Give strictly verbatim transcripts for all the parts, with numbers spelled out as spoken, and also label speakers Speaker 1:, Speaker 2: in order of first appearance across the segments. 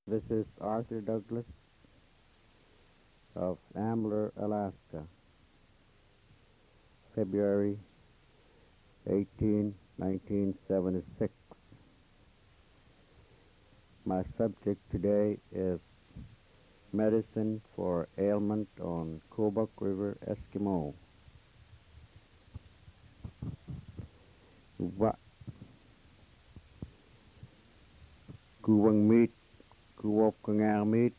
Speaker 1: This is Arthur Douglas of Ambler, Alaska, February eighteenth, nineteen seventy-six. My subject today is medicine for ailment on Kobuk River, Eskimo. Wa Guwang meat, guwop kangar meat,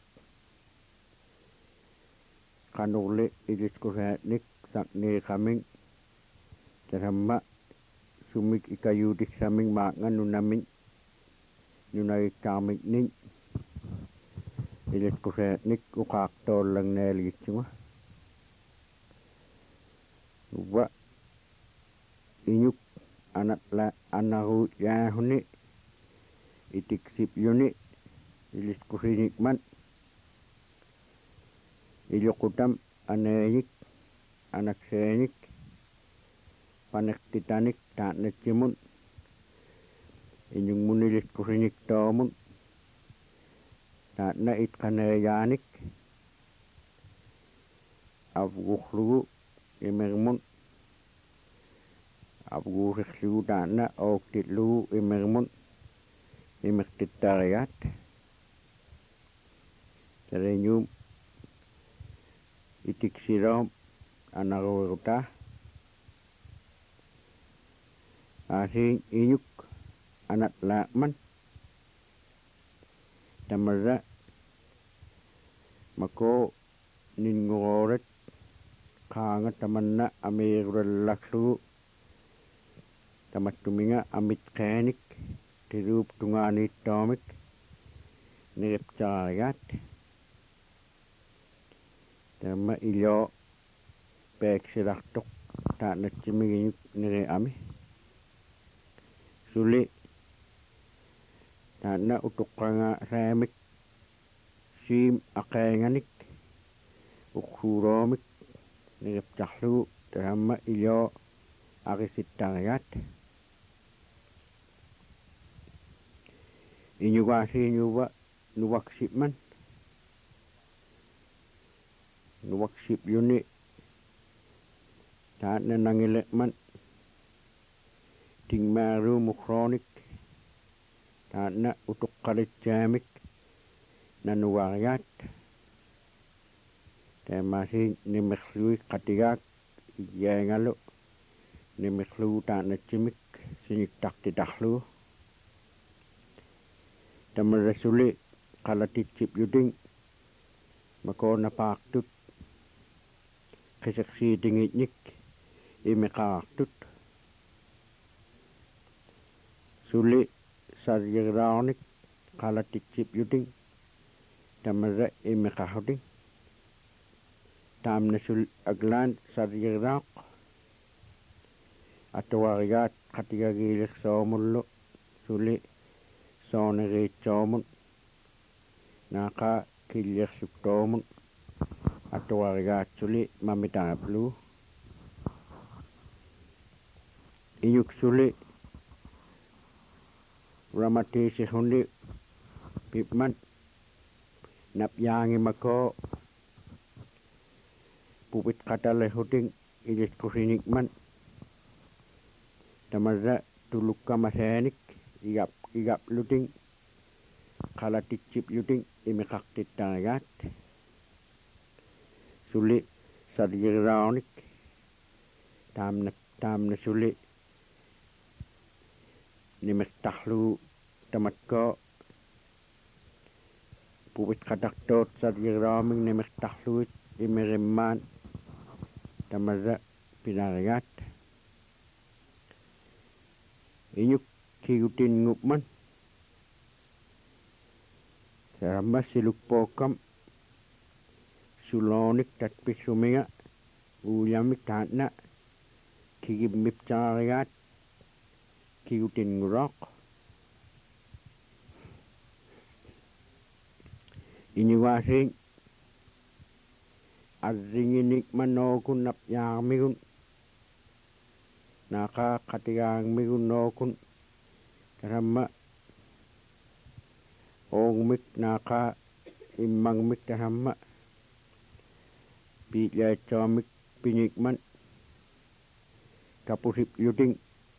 Speaker 1: kanule ilis kuhatnik sakne kaming, jarama sumik ikayudik saming makan nunamin, nunay kaming ning, ilis kuhatnik ukak tolang nelit cuma. Wa inyuk anak la anahu yahuni itik sip yuni ilis kuhinik man ilukutam anayik anak senik panek titanik tak necimun inyung munilis kuhinik tomun tak na it kanayanik avgukhlugu imermun avgukhlugu tak na oktitlugu imermun imertitariat terenyum itik sirom anaruta asing inyuk anak lakman tamarra mako ningoret kanga tamanna amirulaklu tamat tuminga amit kanik tirup tungani tomik niriptariat tama ilo pek siraktok tak naciming nire ami suli tak na utukanga remik sim akenganik ukuromik niriptahlu tama ilo arisitariat inyugasi nyuwa nuwaksip man nuwaksip yuni tak na nangilek man ting maru mukronik tak na utuk kalit jamik na nuwariat tak masih nimeksui katigak yengalo nimeklu tak na cimik sinik tak tidaklu tamarasuli kalatit cip yuding mako napaktut kesaksi dingitnik imekaktut suli sarjiraonik kalatit cip yuding tamara imekahuding tam nasul aglan sarjiraok atawariat katiga gilik somullo suli sonere chomun naka kilyek suktomun atawariat suli mamitaplu inyuk suli ramati sihundi pipman napyangi mako pupit katale huding ilis kusinik man tamarra tulukka masenik igap igap luting kalatit cip yuting imekaktit tangayat suli sarjiraonik tamna tamna suli nimektahlu tamatko pupit kataktot sarjiraoming nimektahlu imerimman tamarra pinarayat inyuk kigutin ngupman saramba silukpokam sulonik tatpik suminga ulamik tatna kigimiptariat kigutin ngurok iniwasing arringinik manokun napyamigun naka katigang migun nokun saramba ong mik naka imang mik tahamma pi ya chomik pinikman kapusip yuting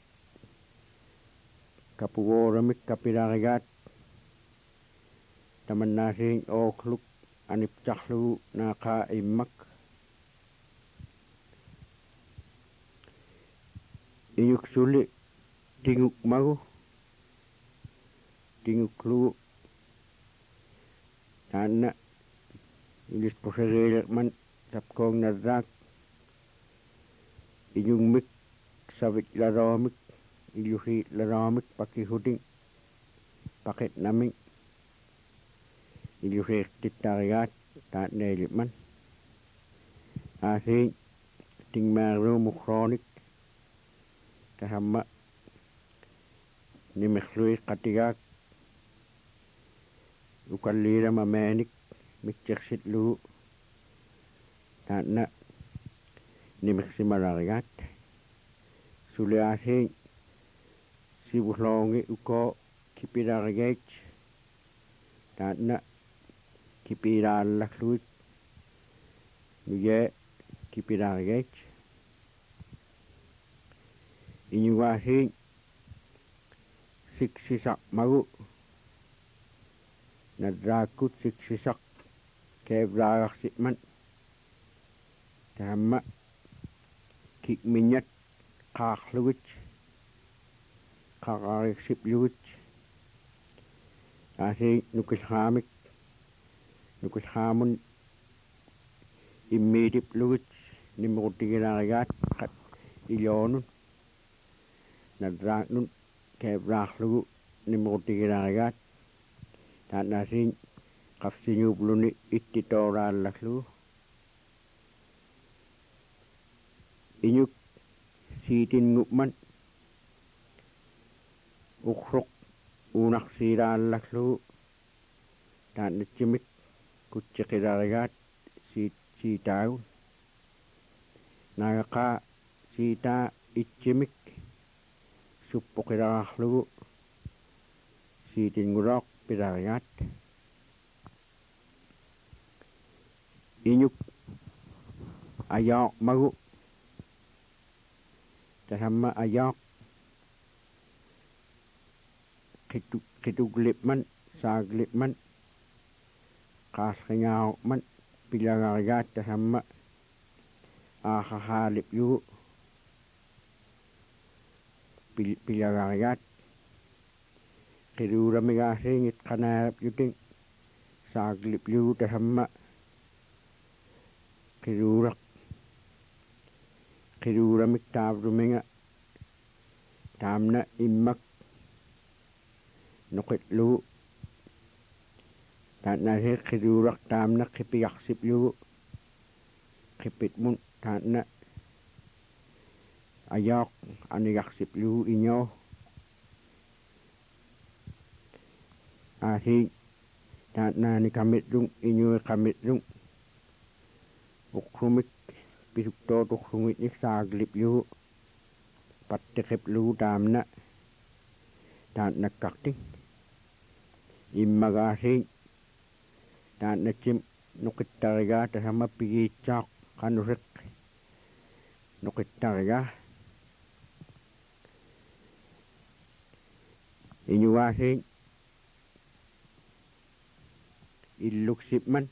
Speaker 1: kapuworamik kapirarigat taman nasing okluk anip chaklu naka imak inyuk suli tinguk magu tinguk lu tanna ilis posere man sapkong narak inyung mik savit laromik iluhi laromik paki huding paket naming iluhi titariat ta nelit man asing tingmaru mukronik tahamma nimekhlui katigak ukallira mamenik mikcheksit lu tanna nimeksimararigat suliasing sibuhlongi uko kipirarigate tanna kipirallakluit nuye kipirarigate inyuasing siksisak magu nadrakut siksisak kevragaksitman tahamma kikminyat kakluit kakariksipluit asing nukishamik nukishamun immidipluit nimrutigirarigat kat ilonun nadraknun kevraglugu nimrutigirarigat tanasing kafsinyubluni ittitoraallaklu inyuk siitingukman ukrok unaksiraallaklu tanatsimik kutsikirarigat siit siitagu nagaka siita itsimik suppukirararlugu siitingurok pirarigat inyuk ayok magu tahamma ayok kituk kituglipman saglipman kaskingaokman pilagarigat tahamma ahahalip yu pilagarigat kiruramigasingit kanarap yuting saglip yu tahamma kirurak kiruramik tabruminga tamna immak nukitlu tanna he kirurak tamna kipiyaksip yu kipitmun tanna ayok aniyaksip yu inyo asing tanna ni kamitrung inyo kamitrung ukrumik pisukto tukrumik ni saglip yu pattikip lu tamna tanna kakting immagasing tanna chim nukittariga tahamma pigitsak kanusik nukittariga inyuasing illuksipman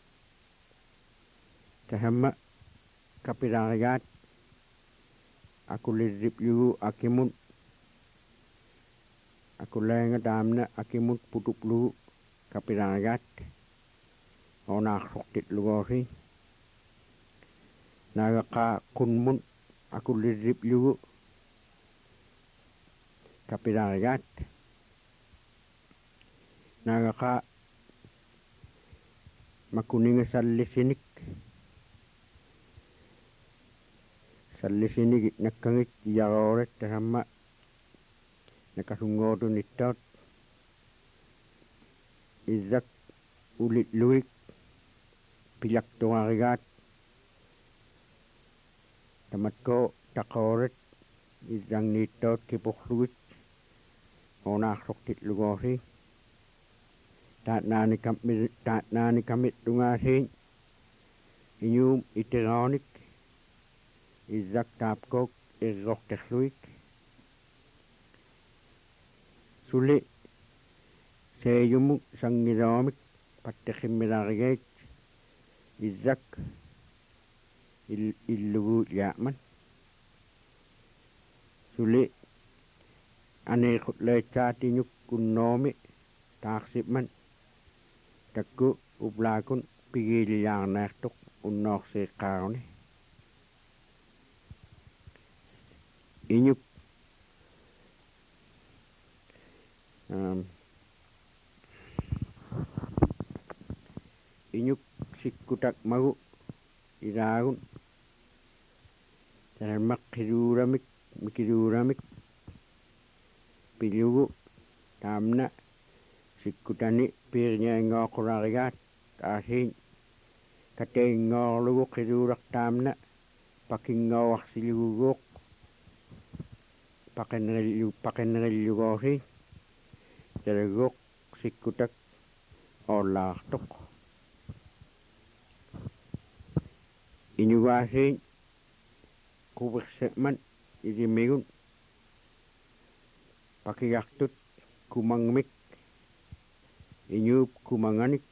Speaker 1: tahamma kapirarigat akulirip yu akimun akulenga tamna akimun putuklu kapirarigat onaksoktit lugosi nagaka kunmun akulirip yu kapirarigat nagaka makuninga sallisinik sallisinik nakangit yaroret tahamma nakasungotu nittot izak ulit luik pilak tuarigat tamatko takoret izang nittot kipukluit onaksoktit lugosi taat nani kamit taat nani kamit dungasin inyum iteronik izak tapkok irok tehluik suli seyumu sangiromik pattekhimmirarigeit izak illugu yaman suli ane khutlechaatinyuk kunnomi taaksipman takku ublakun pigiliyaarnaartuq unnoorsiiqqaaruni inyuk um, inyuk sikkutak magu iraagun tanalmaq qiruuramik mikiruuramik pilugu taamna sikkutani piirniaingooqurarigaat aasiin kateingoorlugu qiruuraqtaamna pakinngooarsiliguguuq paqennerillu paqennerillugoosiin talaguuq sikkutak oollaartoq iñugaasiin quvirse'man isimigun pakigartut kumangmik iñuup kumanganik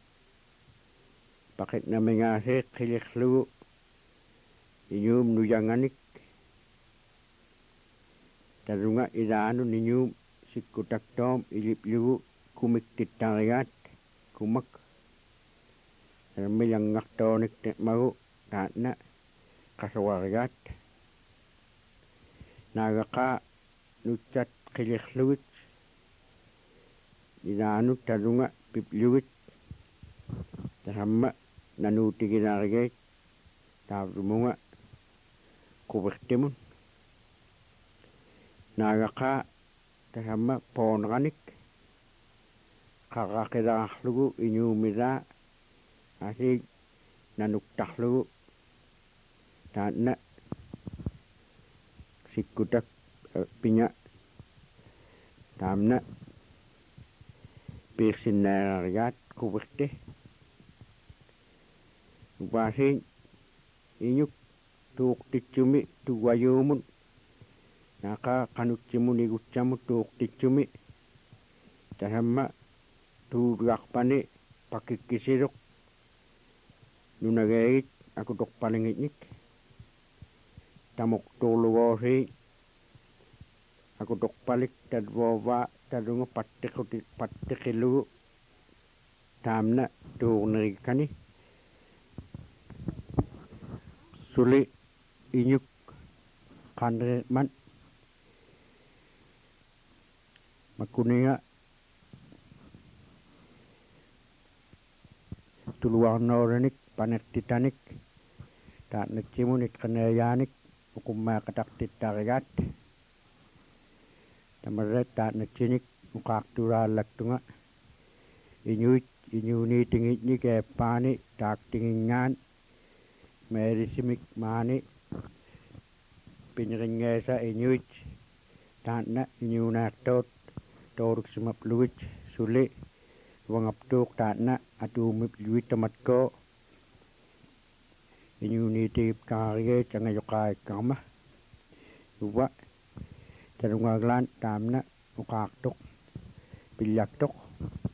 Speaker 1: paqitnamingaasiiq qilirlugu iñuum nuyanganik talunga ilaanu niñuum sikkutaktoom iliplugu kumiktittarigaat kumak talmilangartoonik te'magu taatna qasuarigaat naagaqaa nutsat qilirlugit ilaanu talunga piplugit tahamma nanuutiginarigeit taavlumunga quvirtimun naagaqaa tahamma poonranik qarraqilaarlugu iñuumilaa asiik nanuktarlugu taatna sikkutak pinga taamna piirsinnaararigaat quvirti upaasiin iñuk tuuqtitsumi tuwayuumun naqaa qanutsimun igutsamut tuuqtitsumi tahamma tuuluarpani pakikkisiluq nunageegit akutorpalingitnik tamuq tuurlugoosii akutorpalik talvoovaa talunga pattiquti pattiqillugu taamna tuurnerikkani suli iñuk qanreerman makuniga tuluarnoolanik panertitanik taatnatsimun itqaneeyaanik uqummaaqataqtittarigaat tamarret taatnatsinik uqaartulaallaktunga iñuit iñuuniitingitnik eeppaani taaktingingaan meerisimik maani pinringeesa iñuit taatna iñuunaartoot tooruksimaplugut suli wangaptuuq taatna atuumip luittamatkoo iñuuniitigip kaarigeit angayoqaayikkarma uwa talungaaglaan taamna uqaartoq pillaktoq